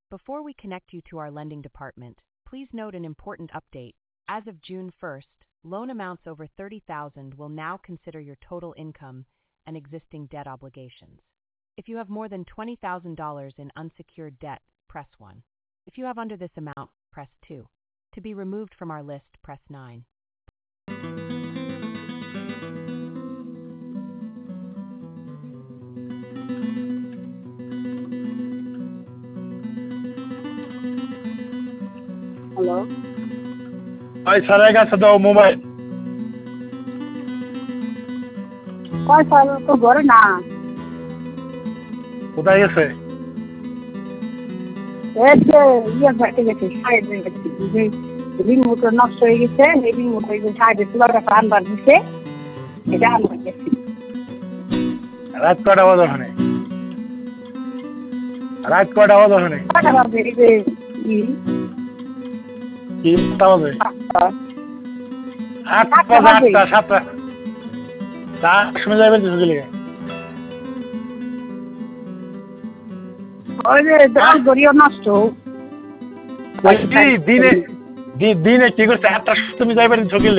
Before we connect you to our lending department, please note an important update. As of June 1st, loan amounts over $30,000 will now consider your total income and existing debt obligations. If you have more than $20,000 in unsecured debt, press 1. If you have under this amount, press 2. To be removed from our list, press 9. Hello, ভাই স্যারের কাছে দাও mobile. কয় সাল তো ঘরে না। কোথায় গেছে? এই যে ইয়ে বাড়তে গেছে, সাইডে গেছে, যে রিমোট নষ্ট হয়ে গেছে, এই রিমোট ওই যে সাইডে তোলাটা আনবার দিছে, এটা আনবার গেছি। রাত কটা বাজে ওখানে? রাত কটা বাজে ওখানে? কটা বাজে? এই যে কি 8টা বাজে? 8টা বাজে, 8টা 7টা। তার সময় যাবে তো গেলে। ওই যে দল গড়িও নষ্ট। দিনে কি করছে? 8টা তুমি যাইবে ঝুঁকি